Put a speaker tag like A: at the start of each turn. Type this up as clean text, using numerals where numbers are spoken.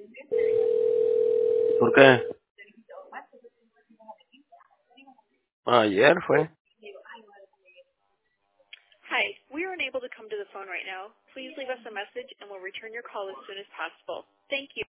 A: ¿Por qué? Ayer fue.
B: Hi, we are unable to come to the phone right now. Please leave us a message and we'll return your call as soon as possible. Thank you.